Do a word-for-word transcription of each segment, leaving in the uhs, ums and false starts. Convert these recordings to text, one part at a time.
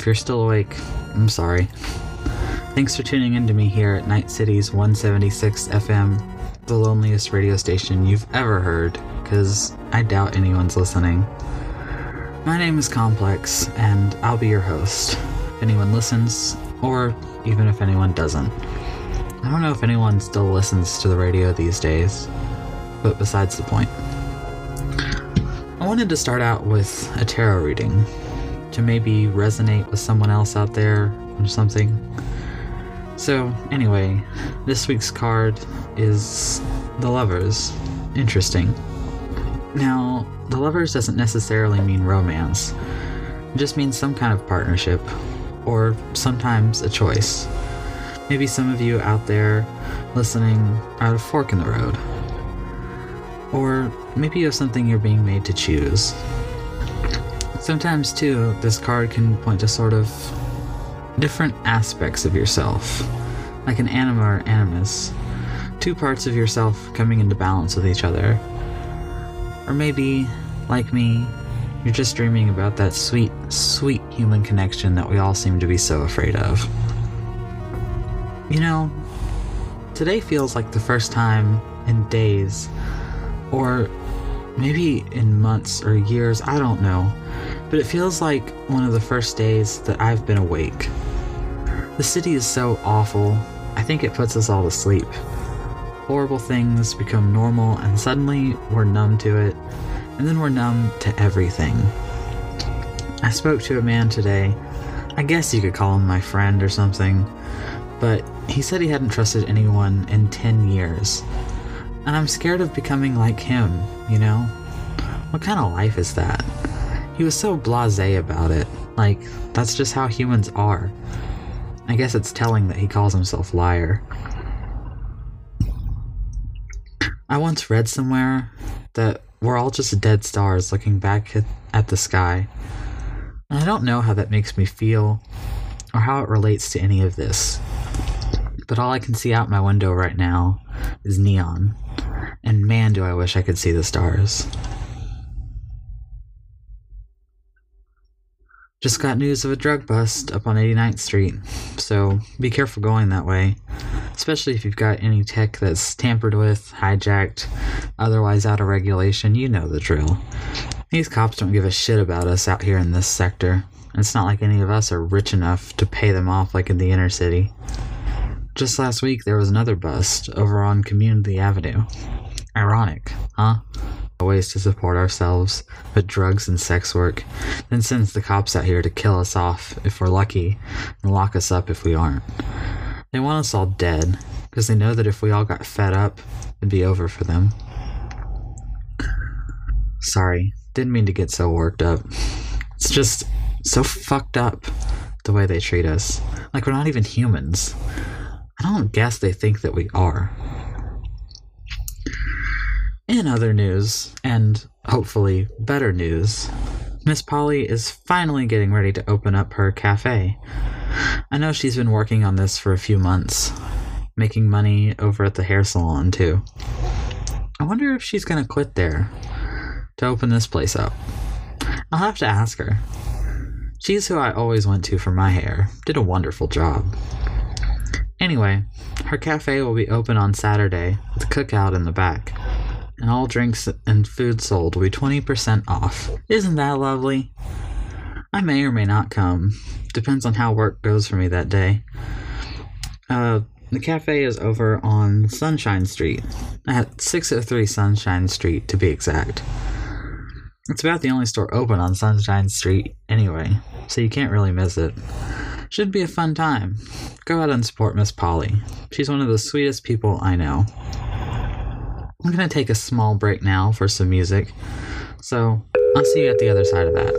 you're still awake, I'm sorry. Thanks for tuning in to me here at Night City's one seventy-six F M, the loneliest radio station you've ever heard, because I doubt anyone's listening. My name is Complex, and I'll be your host, if anyone listens, or even if anyone doesn't. I don't know if anyone still listens to the radio these days, but besides the point. I wanted to start out with a tarot reading, to maybe resonate with someone else out there or something. So, anyway, this week's card is the Lovers. Interesting. Now, the Lovers doesn't necessarily mean romance. It just means some kind of partnership, or sometimes a choice. Maybe some of you out there listening are at a fork in the road. Or maybe you have something you're being made to choose. Sometimes, too, this card can point to sort of different aspects of yourself, like an anima or animus, two parts of yourself coming into balance with each other. Or maybe, like me, you're just dreaming about that sweet, sweet human connection that we all seem to be so afraid of. You know, today feels like the first time in days, or maybe in months or years, I don't know, but it feels like one of the first days that I've been awake. The city is so awful, I think it puts us all to sleep. Horrible things become normal, and suddenly we're numb to it, and then we're numb to everything. I spoke to a man today. I guess you could call him my friend or something, but he said he hadn't trusted anyone in ten years. And I'm scared of becoming like him, you know? What kind of life is that? He was so blasé about it, like, that's just how humans are. I guess it's telling that he calls himself Liar. I once read somewhere that we're all just dead stars looking back at, at the sky. And I don't know how that makes me feel, or how it relates to any of this. But all I can see out my window right now is neon. And man, do I wish I could see the stars. Just got news of a drug bust up on eighty-ninth Street, so be careful going that way. Especially if you've got any tech that's tampered with, hijacked, otherwise out of regulation, you know the drill. These cops don't give a shit about us out here in this sector. And it's not like any of us are rich enough to pay them off like in the inner city. Just last week there was another bust over on Community Avenue. Ironic, huh? Ways to support ourselves, but drugs and sex work, then sends the cops out here to kill us off if we're lucky, and lock us up if we aren't. They want us all dead, because they know that if we all got fed up, it'd be over for them. Sorry, didn't mean to get so worked up. It's just so fucked up, the way they treat us. Like we're not even humans. I don't guess they think that we are. In other news, and hopefully better news, Miss Polly is finally getting ready to open up her cafe. I know she's been working on this for a few months, making money over at the hair salon too. I wonder if she's gonna quit there to open this place up. I'll have to ask her. She's who I always went to for my hair. Did a wonderful job. Anyway, her cafe will be open on Saturday with a cookout in the back. And all drinks and food sold will be twenty percent off. Isn't that lovely? I may or may not come. Depends on how work goes for me that day. Uh, the cafe is over on Sunshine Street. At six oh three Sunshine Street, to be exact. It's about the only store open on Sunshine Street anyway, so you can't really miss it. Should be a fun time. Go out and support Miss Polly. She's one of the sweetest people I know. I'm going to take a small break now for some music, so I'll see you at the other side of that.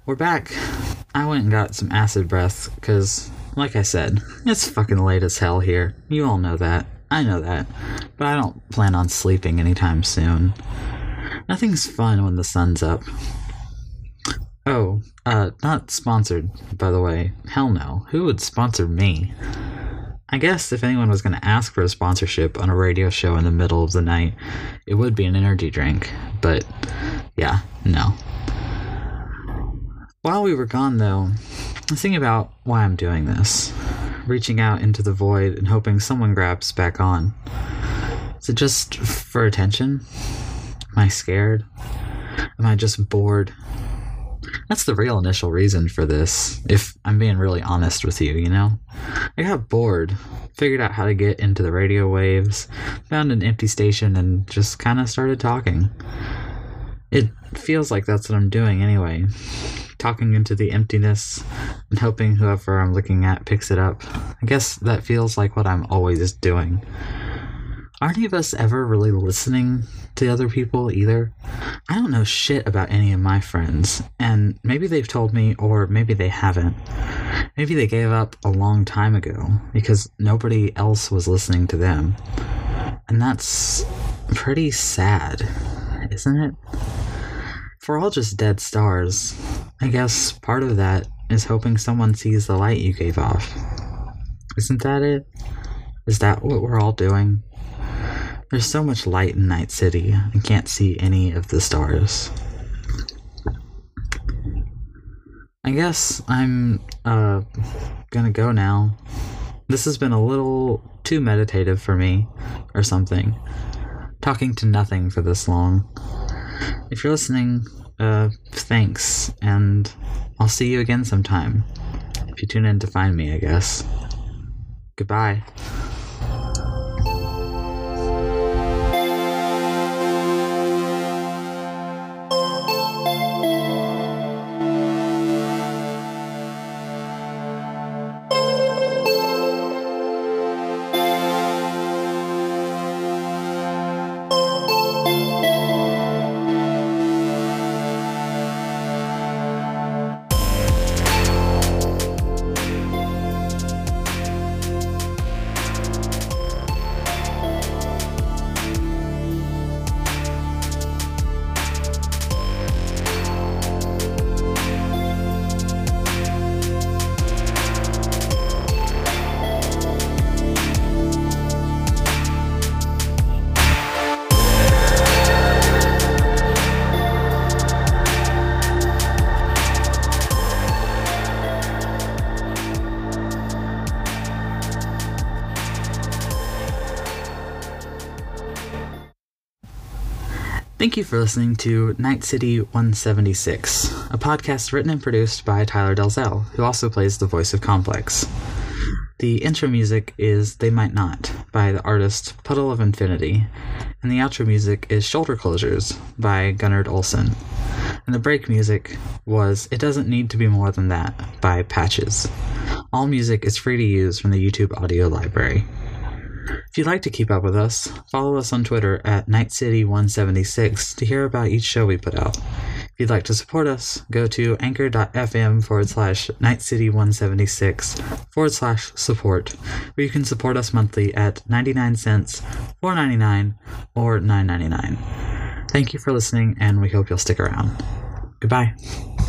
We're back. I went and got some acid breath because, like I said, it's fucking late as hell here. You all know that. I know that. But I don't plan on sleeping anytime soon. Nothing's fun when the sun's up. Oh, uh, not sponsored, by the way. Hell no. Who would sponsor me? I guess if anyone was going to ask for a sponsorship on a radio show in the middle of the night, it would be an energy drink. But, yeah, no. While we were gone, though, I was thinking about why I'm doing this. Reaching out into the void and hoping someone grabs back on. Is it just for attention? Am I scared? Am I just bored? That's the real initial reason for this, if I'm being really honest with you, you know? I got bored, figured out how to get into the radio waves, found an empty station, and just kind of started talking. It feels like that's what I'm doing anyway. Talking into the emptiness and hoping whoever I'm looking at picks it up. I guess that feels like what I'm always doing. Aren't any of us ever really listening to other people either? I don't know shit about any of my friends, and maybe they've told me, or maybe they haven't. Maybe they gave up a long time ago because nobody else was listening to them. And that's pretty sad, isn't it? If we're all just dead stars, I guess part of that is hoping someone sees the light you gave off. Isn't that it? Is that what we're all doing? There's so much light in Night City, I can't see any of the stars. I guess I'm, uh, gonna go now. This has been a little too meditative for me, or something. Talking to nothing for this long. If you're listening, uh, thanks, and I'll see you again sometime. If you tune in to find me, I guess. Goodbye. Thank you for listening to Night City one seventy-six, a podcast written and produced by Tyler Delzell, who also plays the voice of Complex. The intro music is They Might Not by the artist Puddle of Infinity, and the outro music is Shoulder Closures by Gunnard Olson. And the break music was It Doesn't Need to Be More Than That by Patches. All music is free to use from the YouTube audio library. If you'd like to keep up with us, follow us on Twitter at Night City one seventy-six to hear about each show we put out. If you'd like to support us, go to anchor.fm forward slash Night City one seventy-six forward slash support, where you can support us monthly at ninety-nine cents, four ninety-nine, or nine ninety-nine. Thank you for listening, and we hope you'll stick around. Goodbye.